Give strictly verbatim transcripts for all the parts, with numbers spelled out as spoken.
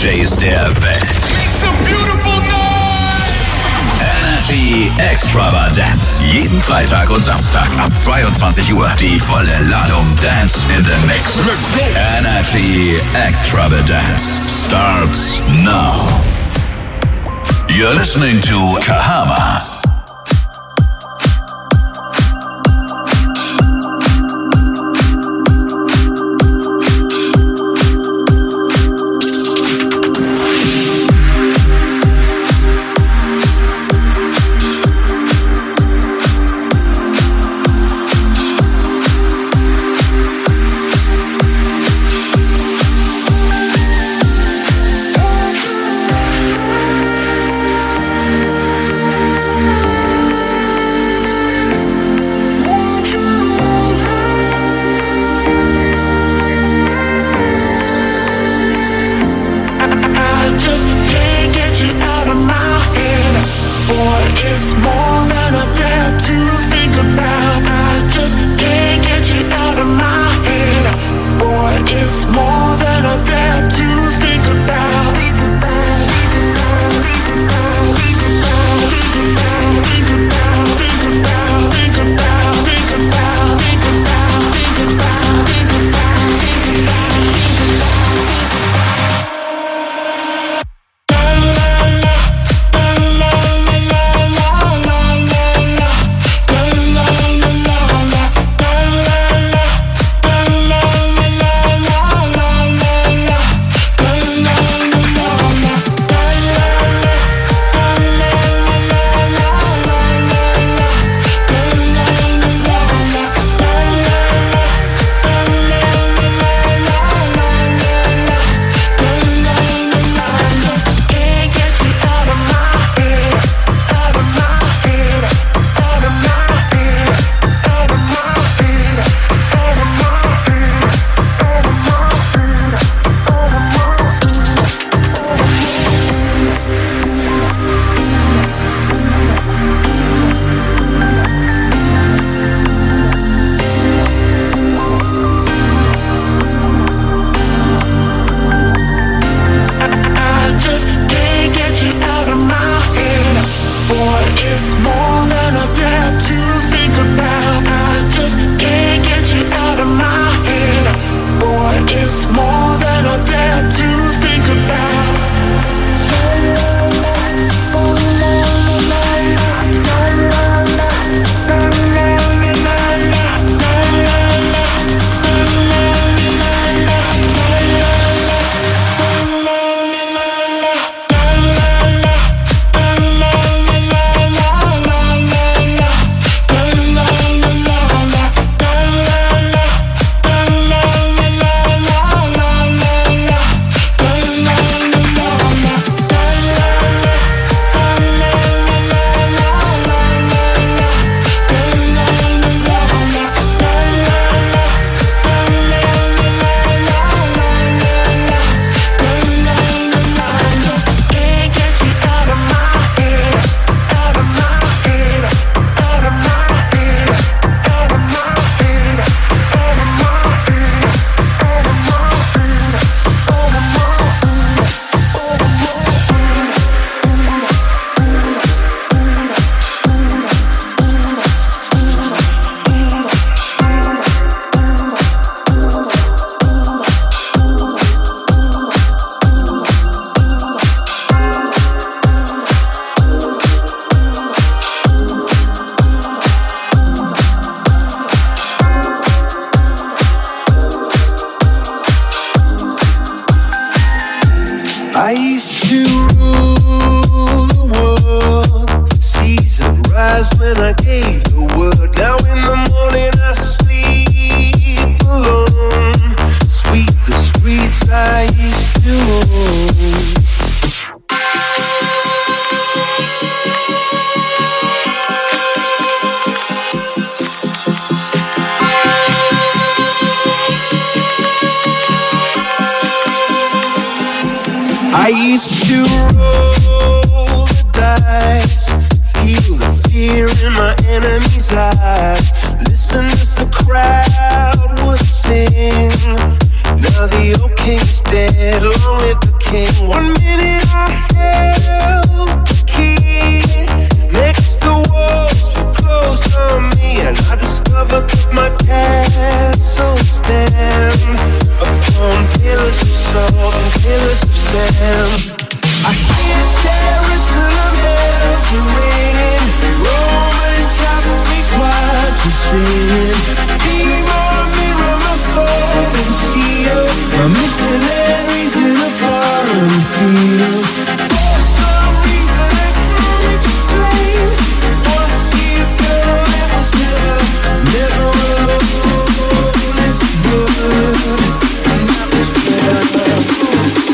Js der Welt. Make some beautiful noise! Energy Extravaganza. Jeden Freitag und Samstag ab zweiundzwanzig Uhr. Die volle Ladung Dance in the Mix. Let's go! Energy Extravaganza starts now. You're listening to Kahama. I used to roll the dice, feel the fear in my enemy's eyes, listen as the crowd would sing. Now the old king's dead, long live the king. One minute I held the key. Next the walls were closed on me, and I discovered that my castle stand upon pillars of salt and pillars of sand. I hear Jerusalem bells are ringing, Roman cavalry choirs are singing. Mirror, mirror, my soul and shield, my missionaries in a foreign field. For some reason I can't explain, wanna see a girl that was never, never alone. It's good, and that was good.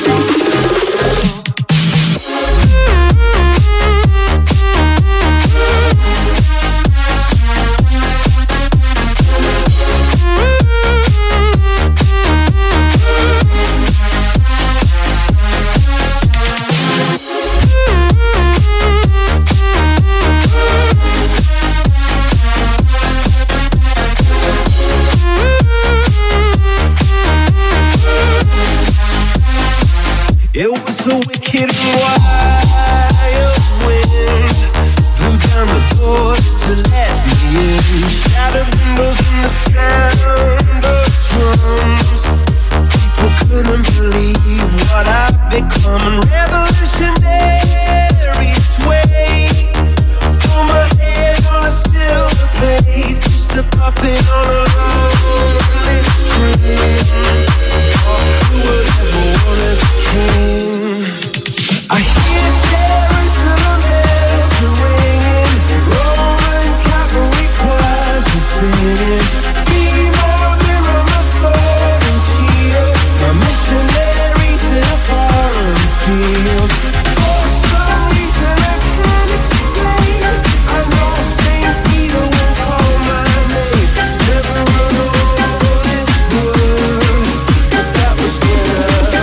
It was the wicked and wild wind blew down the doors to let me in. Shattered windows and the sound of drums. People couldn't believe what I've become. And revolutionary sway for my head on a silver plate, just a puppet on a lonely string. Who would ever wanna be king? I hear Jerusalem bells are ringing, Roman cavalry choirs are singing. Mirror, mirror, my sword and shield, my missionaries in a foreign field. For some reason I can't explain, I know Saint Peter will call my name. Never alone, it's good, but that was good.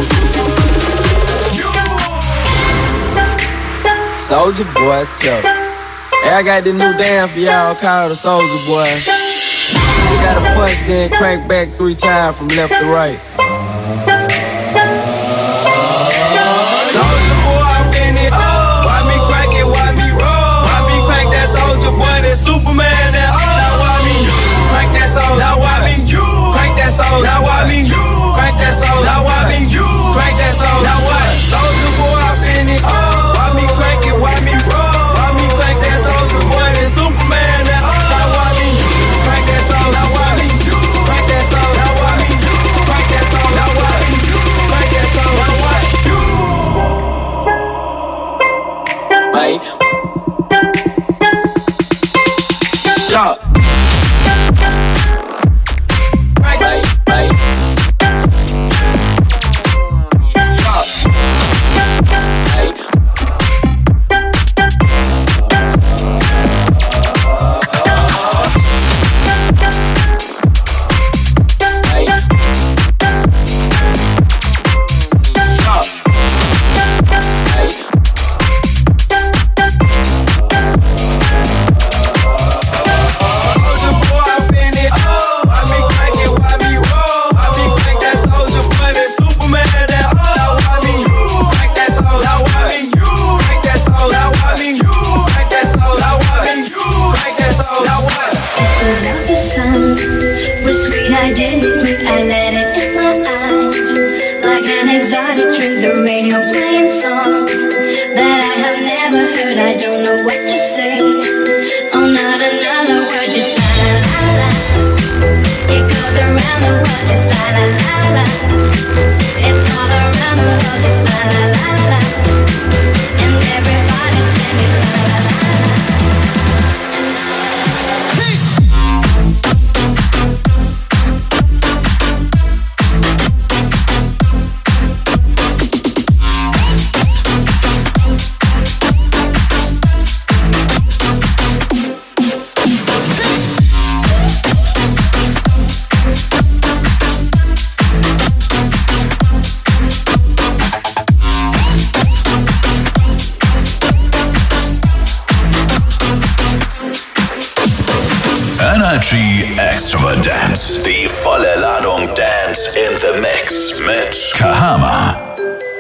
Soulja Boy tough. Hey, I got this new dance for y'all called the Soulja Boy. You gotta punch, then crank back three times from left to right. Soulja Boy, I'm in it. Why me crank it? Why me roll? Why me crank that Soulja Boy? That Superman? That oh. Now why me you crank that soul? Now why me you crank that soul? Now why me you crank that soul? Now why me you crank that soul? Now what? Soulja Boy, I'm in it. Why me crank it? Why me roll? Why me crank that Soulja Boy? That Superman? That oh. Now why me you crank that soul? Now why me you crank that soul? Now why me you crank that soul? Now why me you crank that soul? Now what? Bye. Stop. Bye. Bye. Bye. Energy Extravagance. Die volle Ladung Dance in the Mix mit Kahama.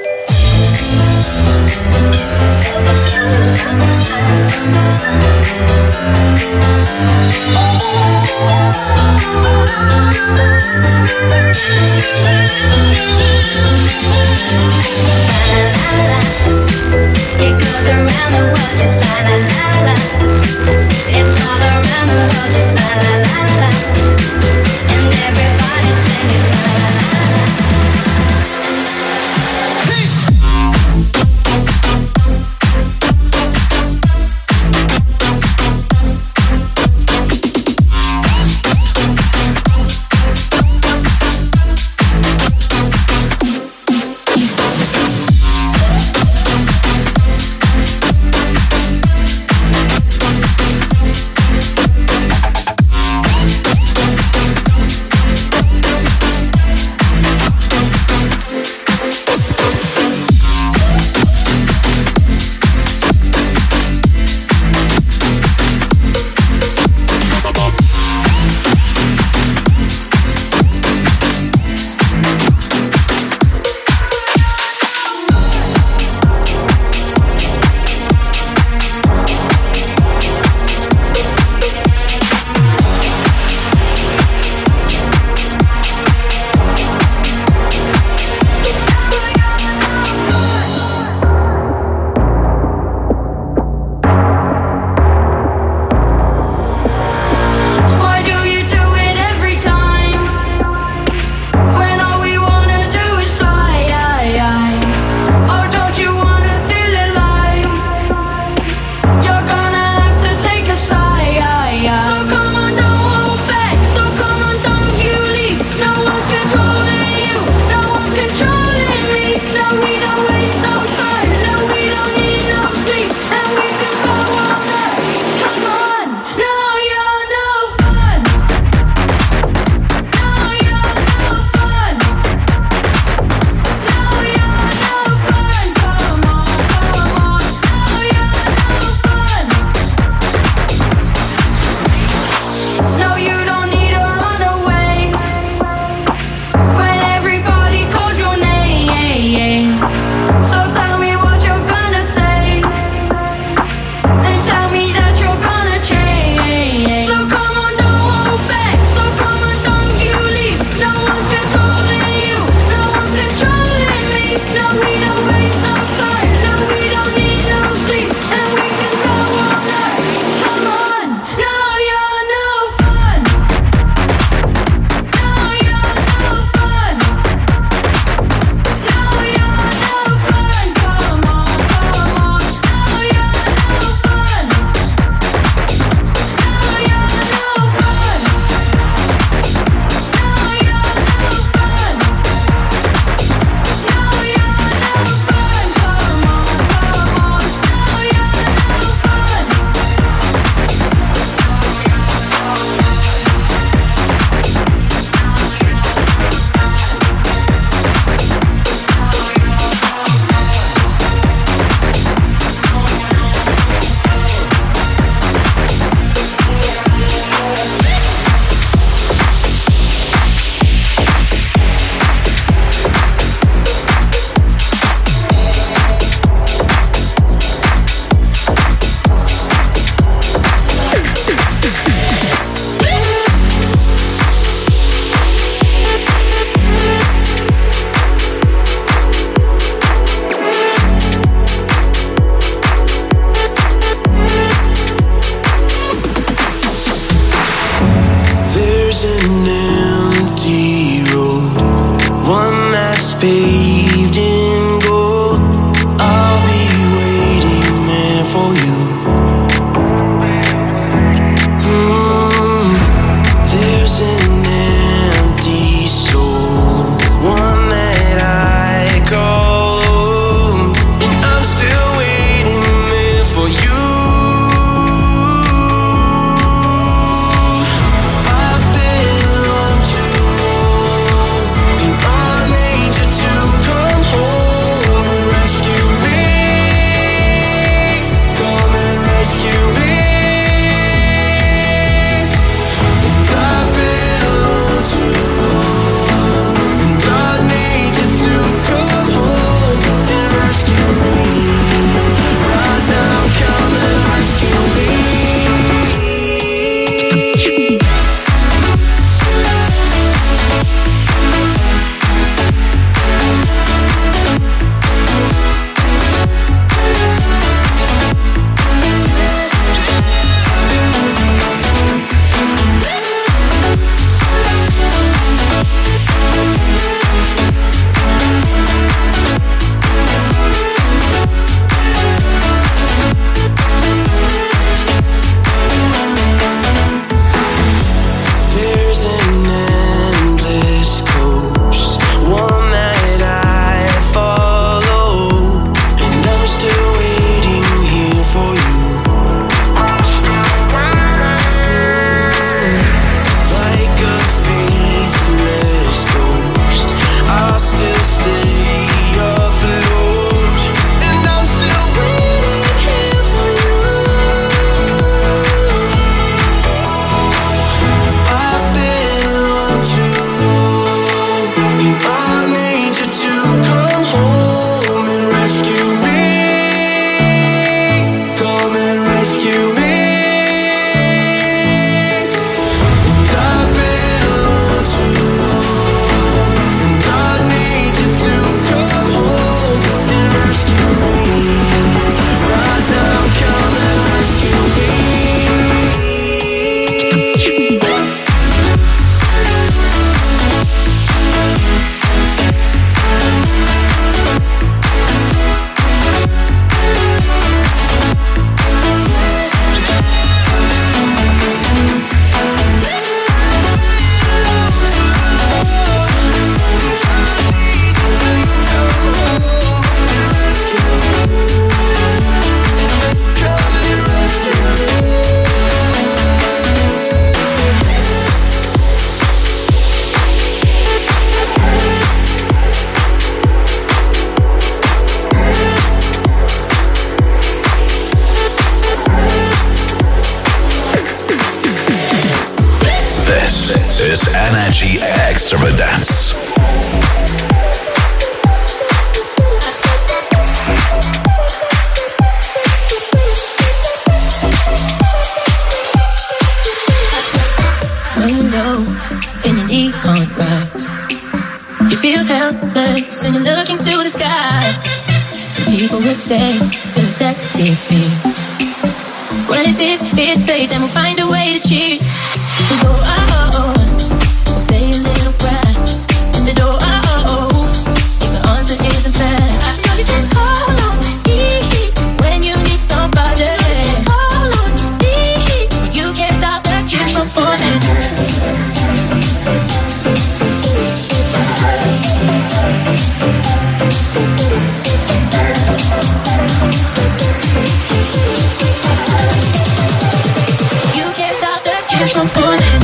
is Energy Extravagance. When you know and your knees can't rise, you feel helpless and you're looking to the sky. Some people would say to accept defeat. Well, if this is fate, then we'll find a way to cheat. We go, oh, oh, oh, we'll say a little prayer. The door, oh, oh, oh, if the answer isn't fair, I know you can call on me when you need somebody. You can call on me, but you can't stop the tears from falling. You can't stop the tears from falling.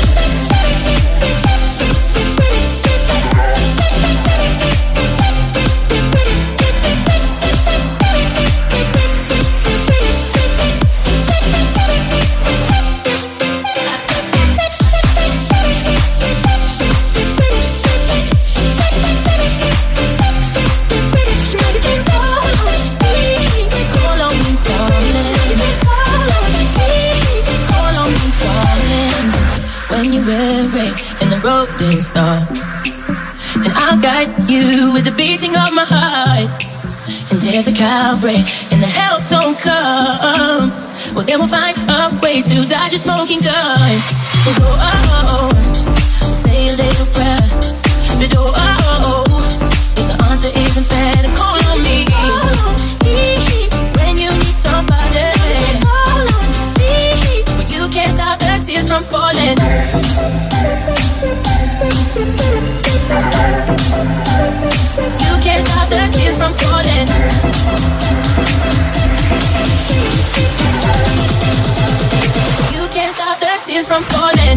Road is dark, and I'll guide you with the beating of my heart. And if the Calvary and the help don't come, well then we'll find a way to dodge a smoking gun. We'll go, oh, oh, oh, we'll say a little prayer. We'll go, oh, oh, oh, if the answer isn't fair, then call on me. Call on me when you need somebody. Call on me, but you can't stop the tears from falling. You can't stop the tears from falling. You can't stop the tears from falling.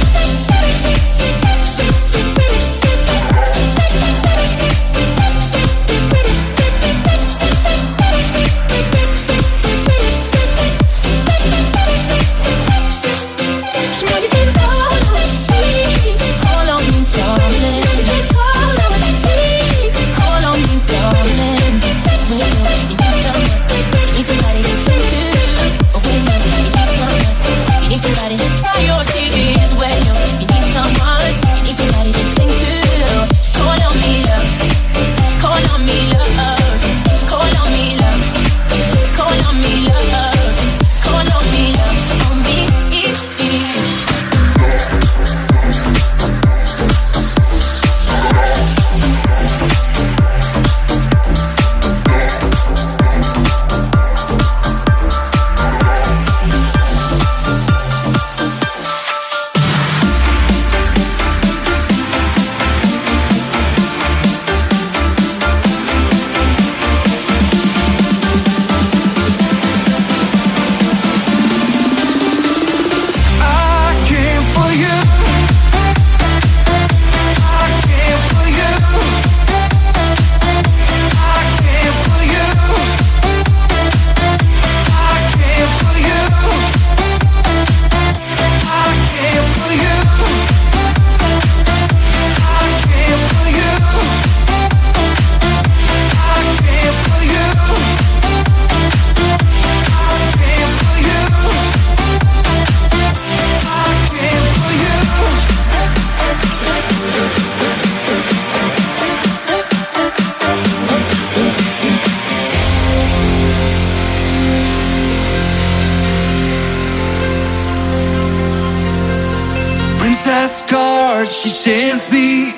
Princess card she sends me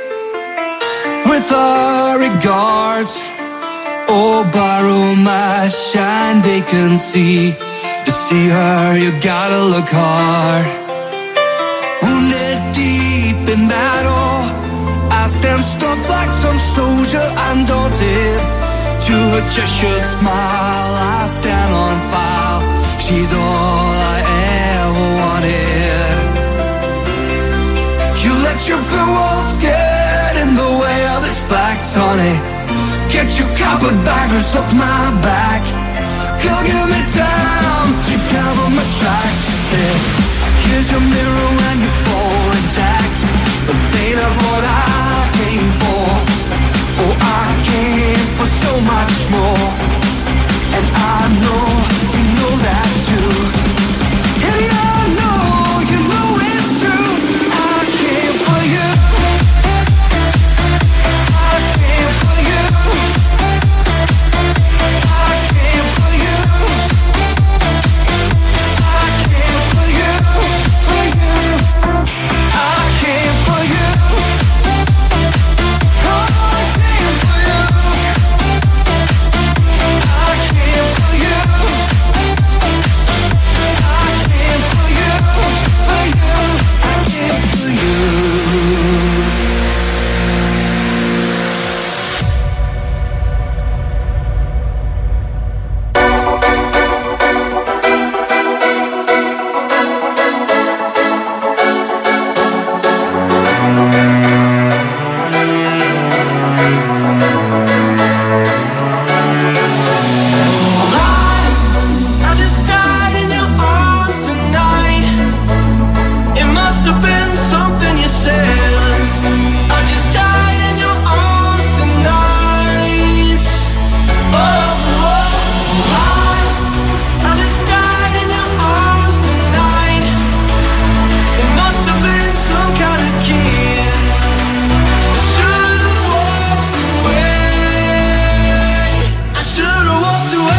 with her regards. Oh, borrow my shine vacancy. To see her, you gotta look hard. Wounded deep in battle, I stand stuffed like some soldier undaunted. To her Cheshire smile, I stand on file. She's all I ever wanted. You let your blue walls get in the way of this fact, honey. Get your carpetbaggers off my back. Girl, give me time to cover my tracks. Yeah. Here's your mirror and your phone jacks, but they not what I came for. Oh, I came for so much more, and I know you know that too. And I know you know it's true. I came for you. I came for you. I came for you. I came for you. For you. I came for you. Oh, I came for you. I came for you. I came for you. For you. I came for you. I just died in your arms tonight. It must have been something you said. I just died in your arms tonight. Oh, oh, I, I just died in your arms tonight. It must have been some kind of kiss. I should have walked away. I should have walked away.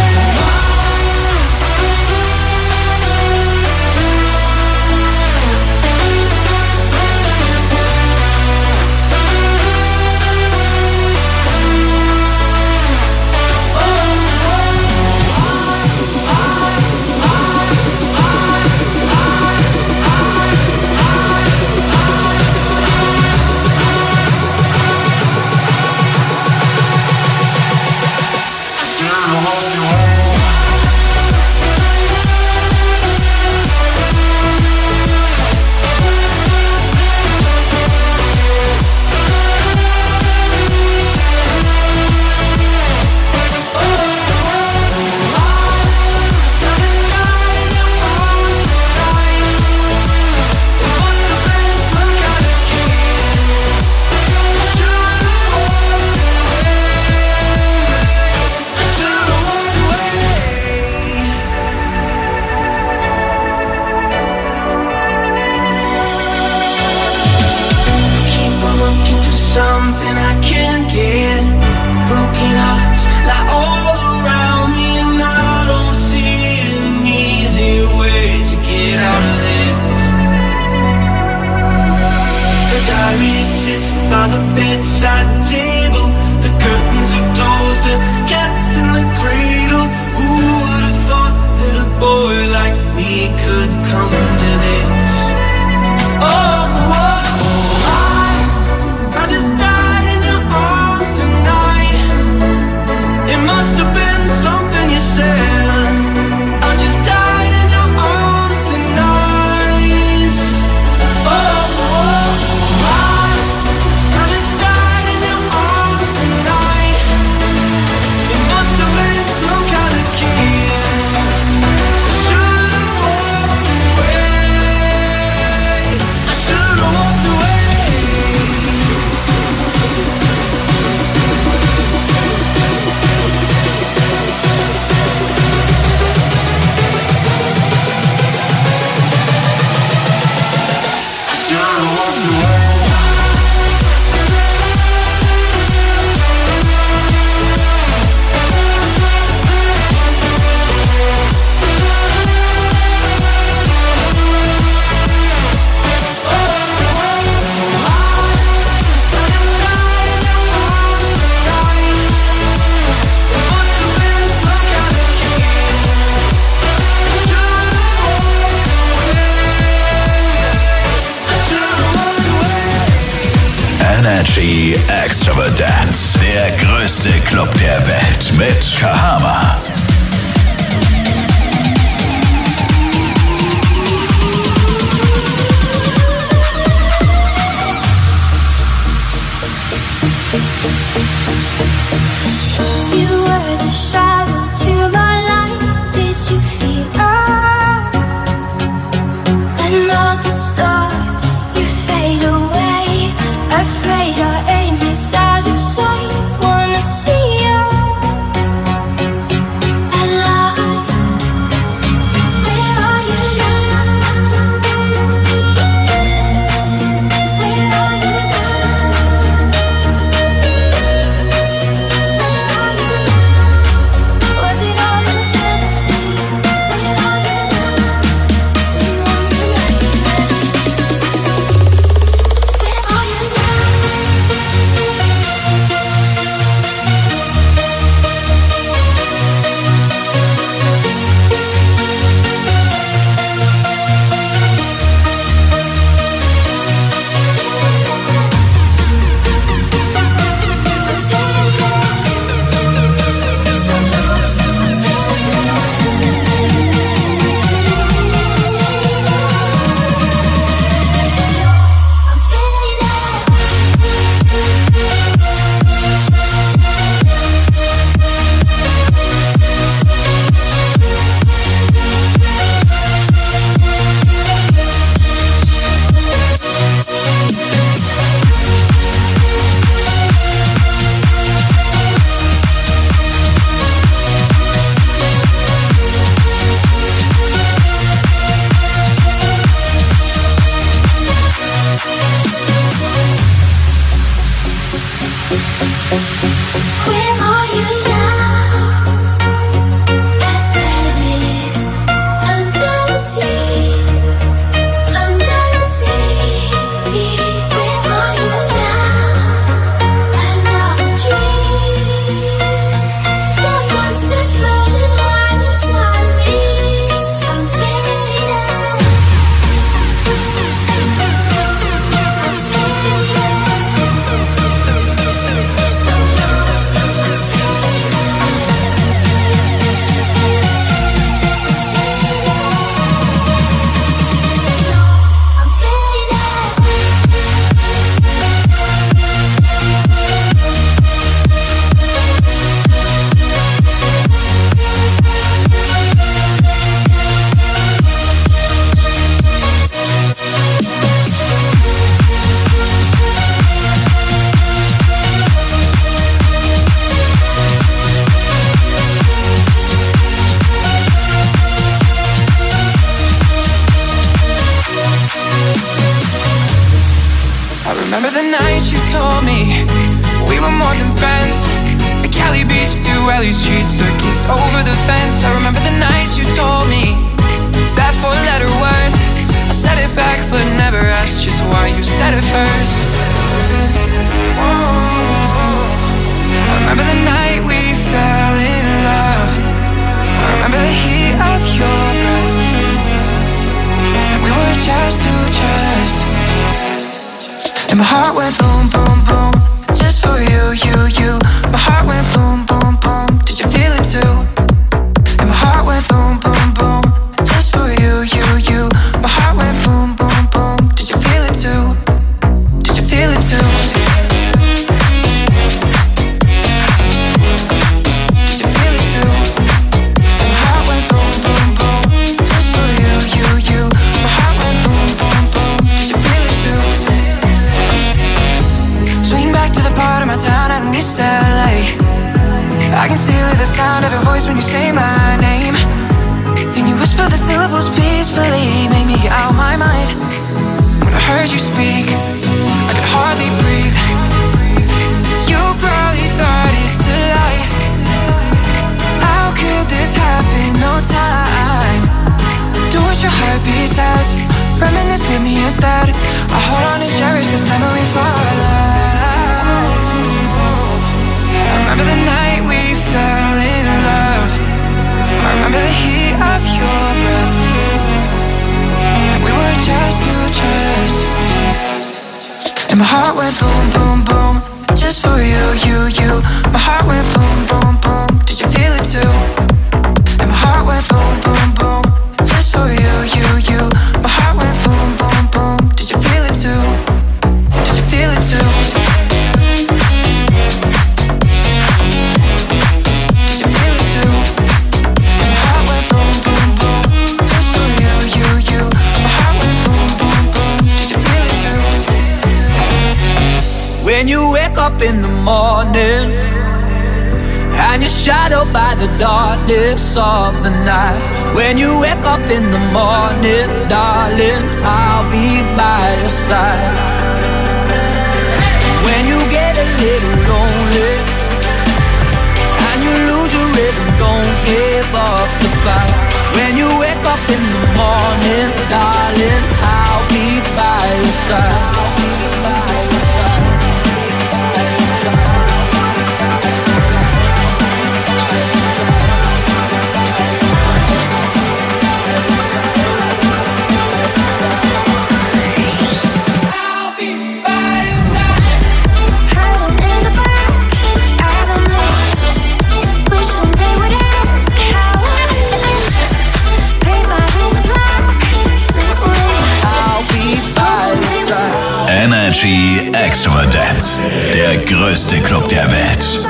I should have walked away. Keep on looking for something I can't get. Broken hearts lie all around me, and I don't see an easy way to get out of this. The diary it sits by the bedside table. The curtains are closed, the cat's in the cradle. Who would have thought that a boy like me could come to this? Oh, oh, I, I just died in your arms tonight. It must have been something you said. I just died in your arms tonight. Oh, oh, I, I just died in your arms tonight. It must have been some kind of kiss. I should have walked away. I should have walked away. I should have walked away. Energy Extravagance, der größte Club der Welt mit Kahama. You were the shadow to my light. Did you feel us? And all remember the nights you told me we were more than friends. The Cali Beach to L A streets, a kiss over the fence. I remember the nights you told me that four-letter word. I said it back but never asked just why you said it first. I remember the night we fell in love. I remember the heat of your breath, and we were chest to chest. And my heart went boom, boom, boom, just for you, you, you. My heart went boom, boom, boom. Did you feel it too? And my heart went boom, boom, boom, just for you, you, you. My heart went boom, boom, boom. Did you feel it too? Did you feel it too? Did you feel it too? And my heart went boom, boom, boom, just for you, you, you. My heart went boom, boom, boom. Did you feel it too? Swing back to the part of my town out in East L A. I can still hear the sound of your voice when you say my name, and you whisper the syllables peacefully, make me get out of my mind. When I heard you speak, I could hardly breathe. You probably thought it's a lie. How could this happen? No time. Do what your heartbeat says. Reminisce with me instead. I hold on and cherish this memory for life. I remember the night we fell in love. I remember the heat of your breath, and we were chest to chest. And my heart went boom, boom, boom, just for you, you, you. My heart went boom, boom, boom. Did you feel it too? And my heart went boom, boom, boom, just for you, you, you. My heart went boom, boom, boom. Did you feel it too? Did you feel it too? When you wake up in the morning and you're shadowed by the darkness of the night. When you wake up in the morning, darling, I'll be by your side. When you get a little lonely and you lose your rhythm, don't give up the fight. When you wake up in the morning, darling, I'll be by your side. I'll be by your side. Energy Extravagance, der größte Club der Welt.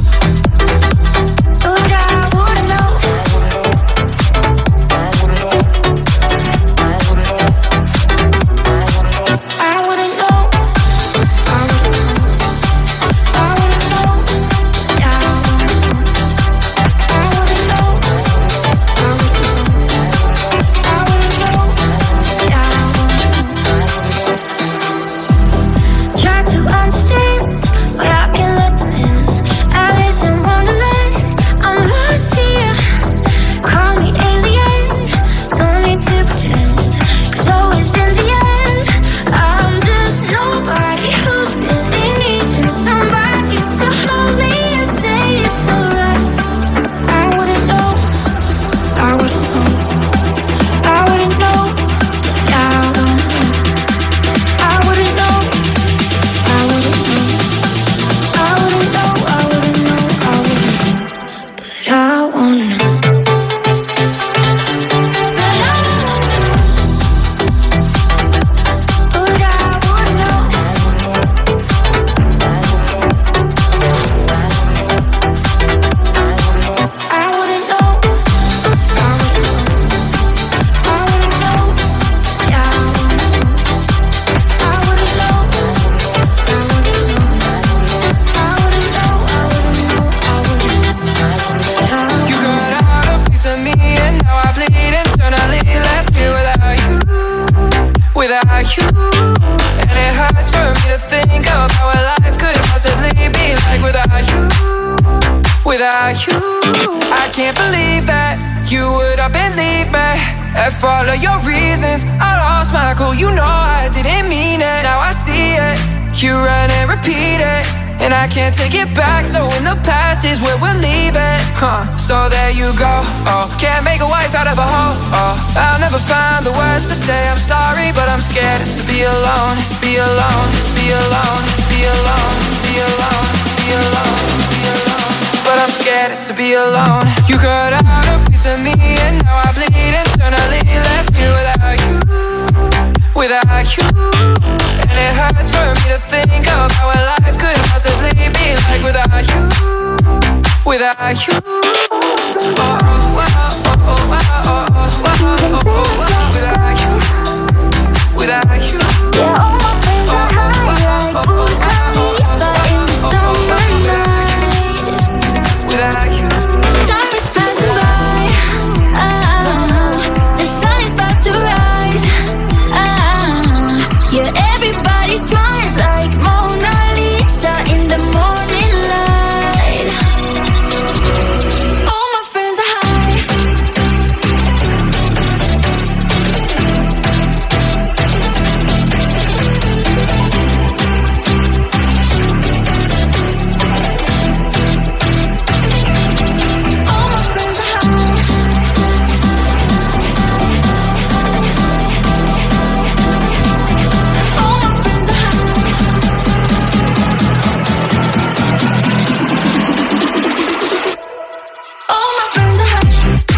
But I without you. And it hurts for me to think of how a life could possibly be like without you. Without you, I can't believe that you would up and leave me. And follow your reasons, I lost my cool. You know I didn't mean it. Now I see it, you run and repeat it, and I can't take it back. So in the past is where we'll leave it, huh? So there you go, oh. Can't make a wife out of a hoe, oh. I'll never find the words to say I'm sorry, but I'm scared to be alone. Be alone, be alone, be alone, be alone, be alone, be alone. But I'm scared to be alone. You cut out a piece of me, and now I bleed internally. Left here without you, without you. And it hurts for me to think of how a life could possibly be like without you, without you. Oh, oh, oh, oh, oh, oh, oh, oh, oh, oh, without you, without you. Yeah, all my friends are high like Burj Khalifa in the summer night. Without you. Time is passing by, ah, the sun is about to rise, ah, yeah, everybody smiles like Mona Lisa in the morning light. All my friends are high. All my friends are high. All my friends are high. All my friends are high.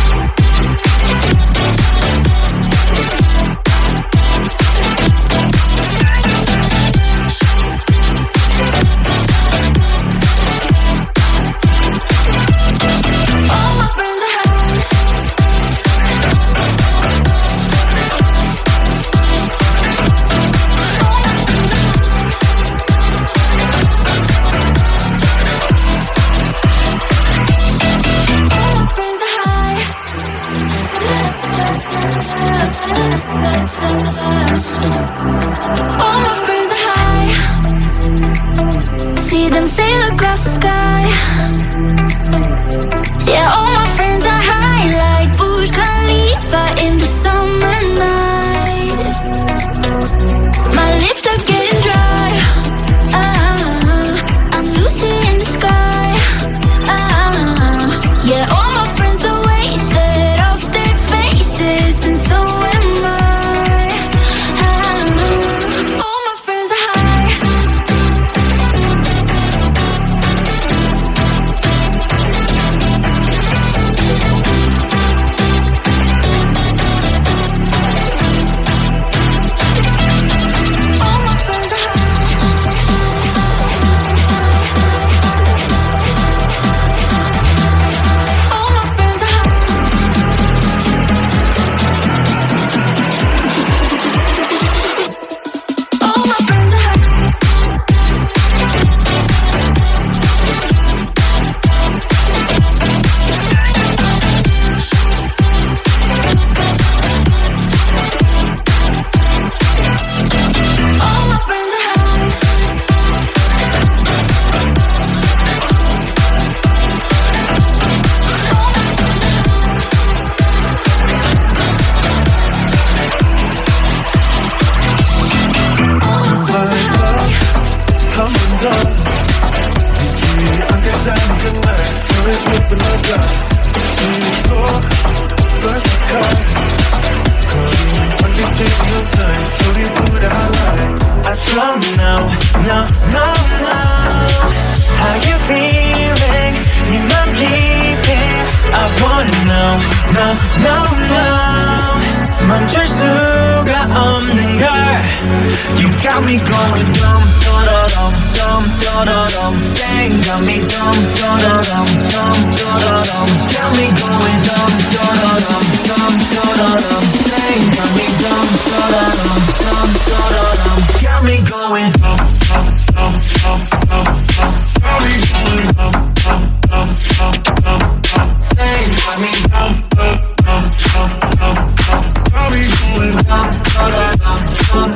All my friends are high. All my friends are high. All my friends are high. See them sail across the sky. Yeah, all my friends are high like Burj Khalifa in the summer night. My lips are getting dry. Ah, I'm Lucy in the sky. Ah, yeah, all my friends are wasted off their faces, and so am I. Ah, all my friends are high. All my friends are high. All my friends are high. All my friends are high. All my friends are high. All my friends are high. Come undone. 이 안개장 그날 너의 예쁜 너가 그리고 start to cut. 거린 반기치는 사이 우리 불의 highlight. I don't know, no, no, no. How you feeling? 네 맘 깊이 I wanna know, no, no, no. 멈출 수가 없는 걸. You got me going dumb, da-da-dum, dumb, da-da-dum. Saying got me dumb, da-da-dum, dumb, da-da-dum. Got me going dumb, da-da-dum, dumb, da-da-dum. Saying got me dumb, da-da-dum, dumb, da-da-dum. Got me going dumb, dumb, dumb, dumb, dumb, dumb. Got me going dumb, dumb, dumb, dumb, dumb, dumb. Saying got me dumb, dumb, dumb, dumb, dumb, dumb. Got me going dumb, da-da-dum, dumb,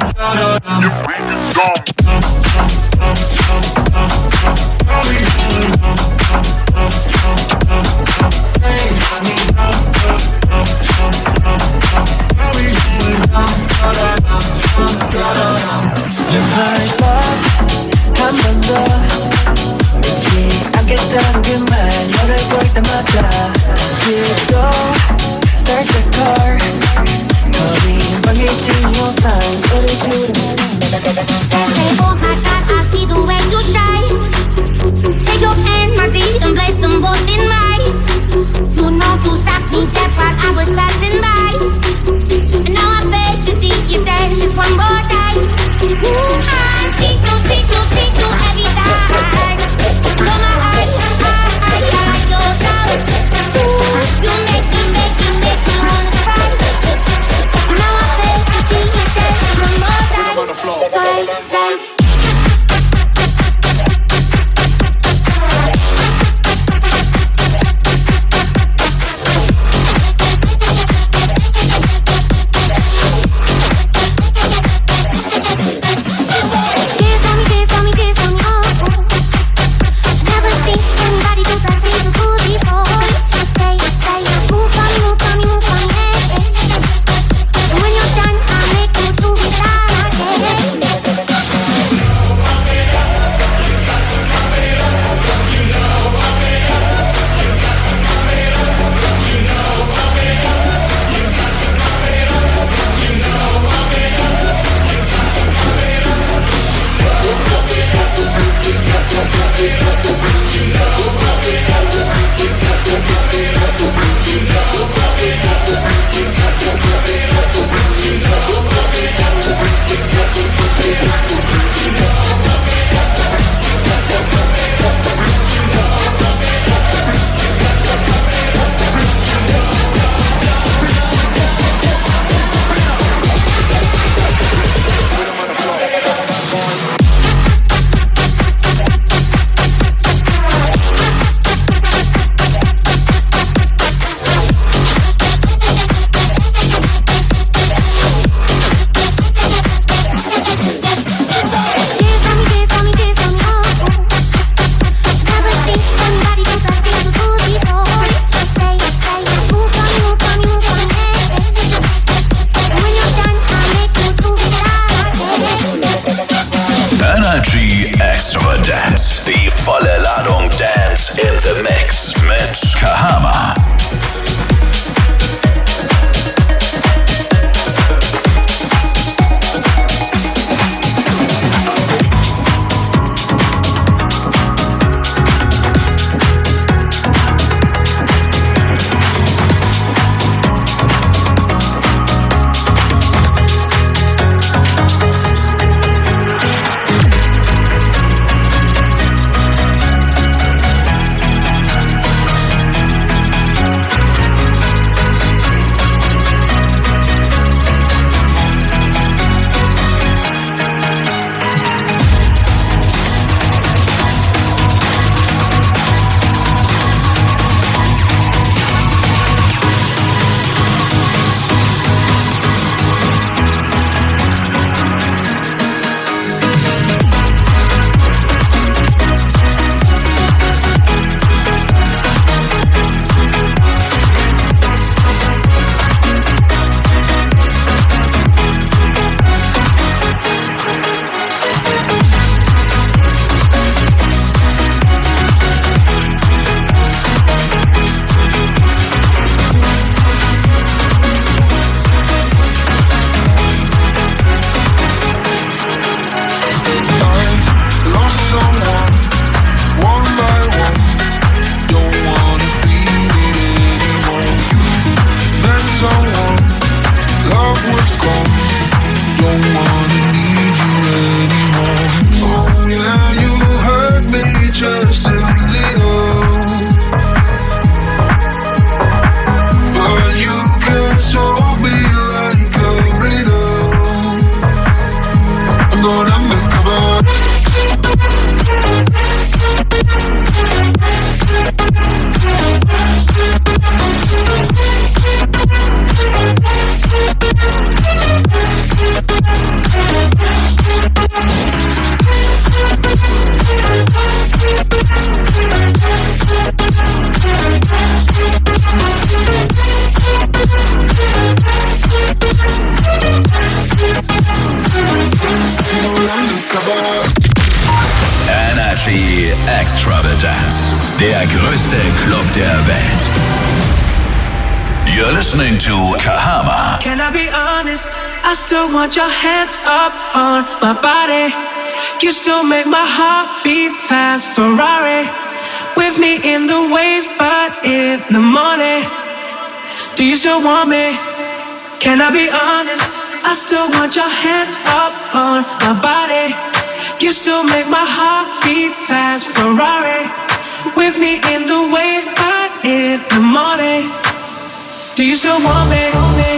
Energy Extravaganza. Der größte Club der Welt. You're listening to Kahama. Can I be honest? I still want your hands up on my body. You still make my heart beat fast. Ferrari with me in the wave, but in the morning. Do you still want me? Can I be honest? I still want your hands up on my body. You still make my heart beat fast. Ferrari with me in the wave, but in the morning. Do you still want me?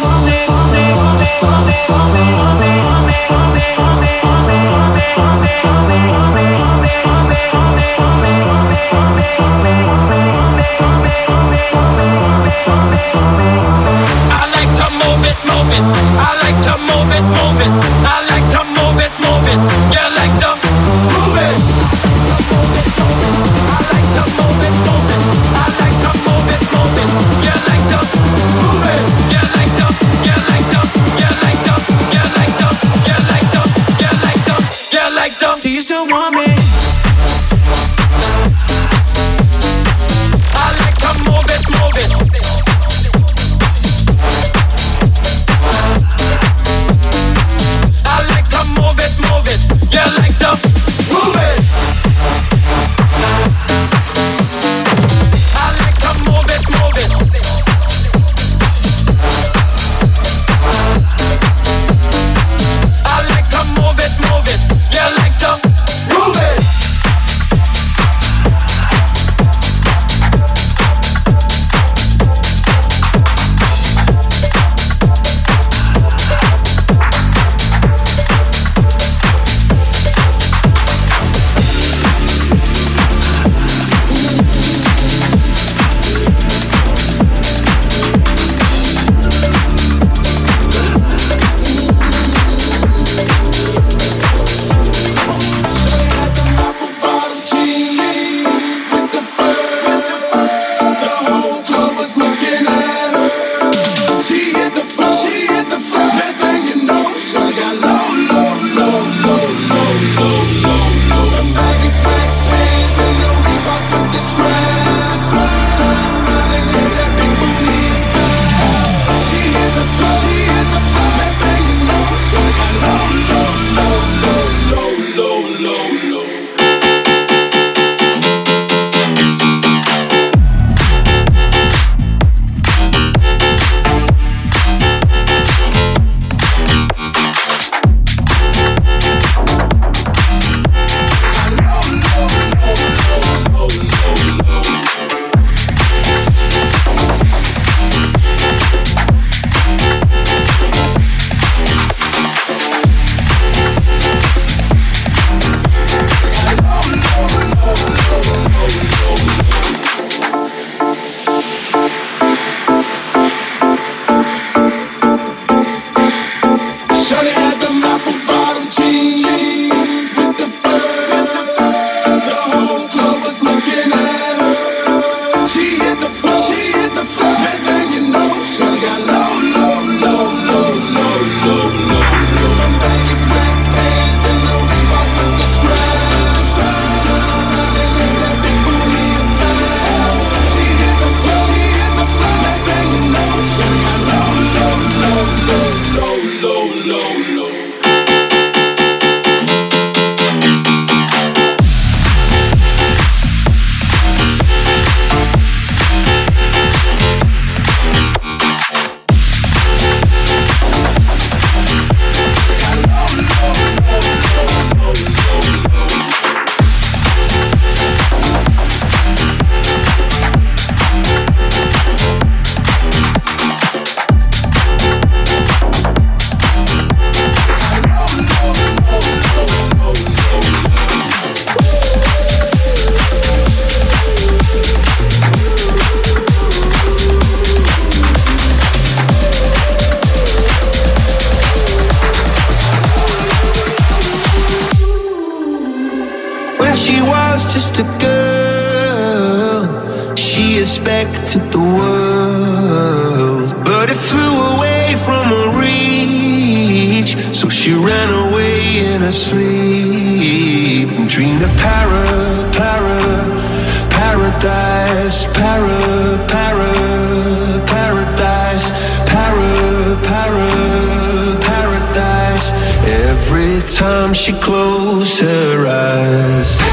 I like to move it, move it. I like to move it, move it. I like to move it, move it. You like to move it. I like to move it, move it. I like to move it, move it. You like to move it. You like to, you like to, you like to, you like to, you like to, you like to, you like to. Do you still want me? I like to move it, move it. I like to move it, move it. You like to move it. I like to move it, move it. I like to move it, move it. You like to move it. just a girl. She expected the world, but it flew away from her reach. So she ran away in her sleep. dream of para, para, paradise, para, para, paradise, para, para, paradise. Every time she closed her eyes.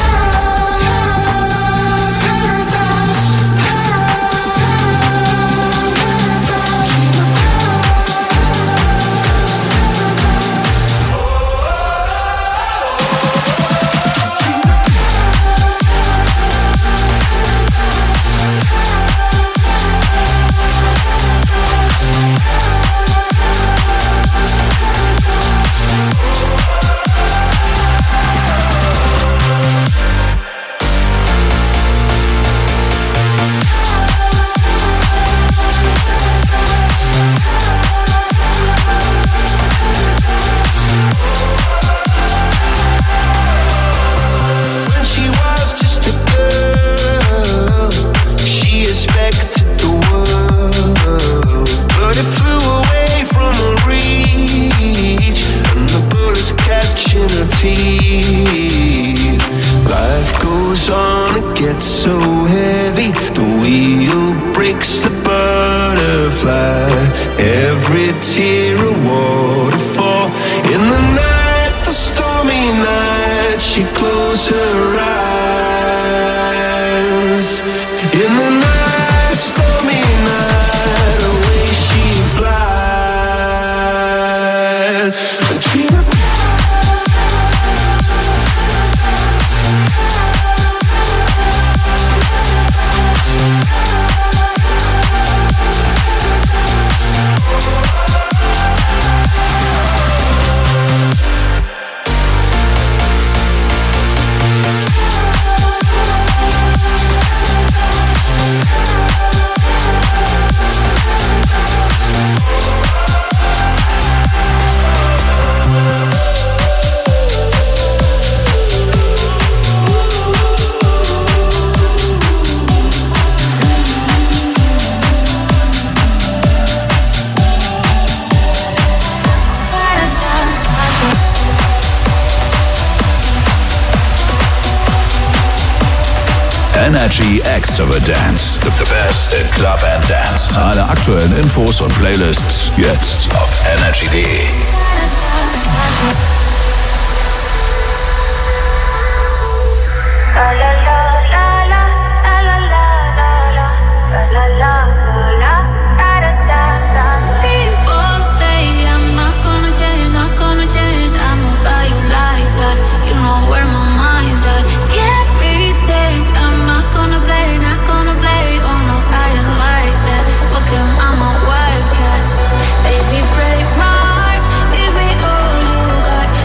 Energy Extravagance. The best in Club and Dance. Alle aktuellen Infos und Playlists jetzt auf energy punkt de. People say I'm not gonna change, not gonna change. I'm about you like that. You know where my mind's at. Can't be tamed. I'm not gonna play, not gonna play. Oh no, I am like that. Fuck him, I'm a wildcat. Baby, break my heart. Give me all you got.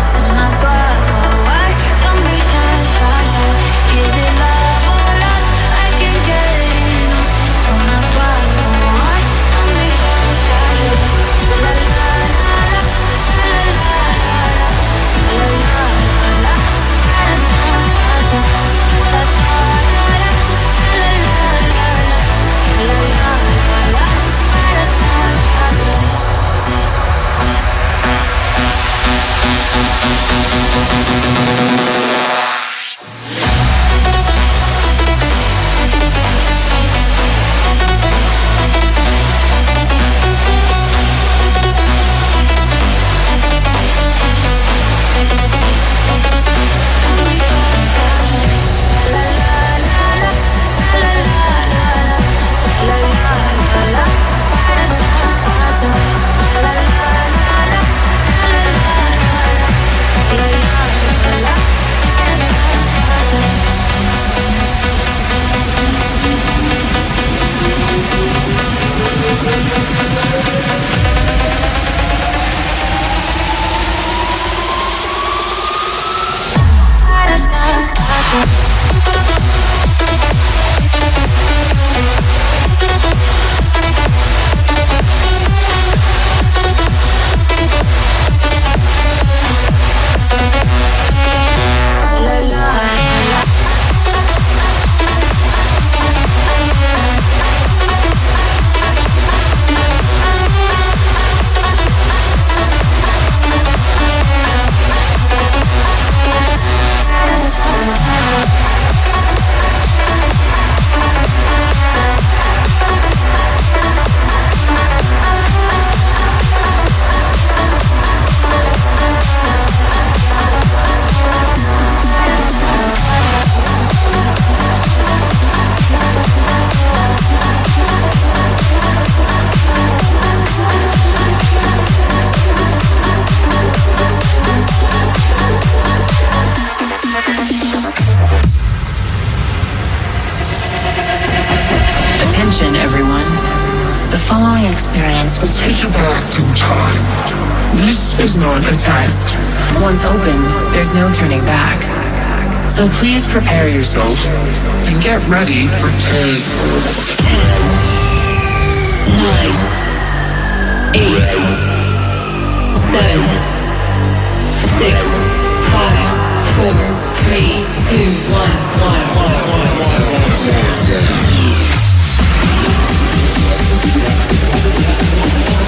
following experience will take you back in time. This is not a test. Once opened, there's no turning back. So please prepare yourself and get ready for ten. ten, nine, eight, seven, six, five, four, three, two, one, one, one, one, one, one, one, one.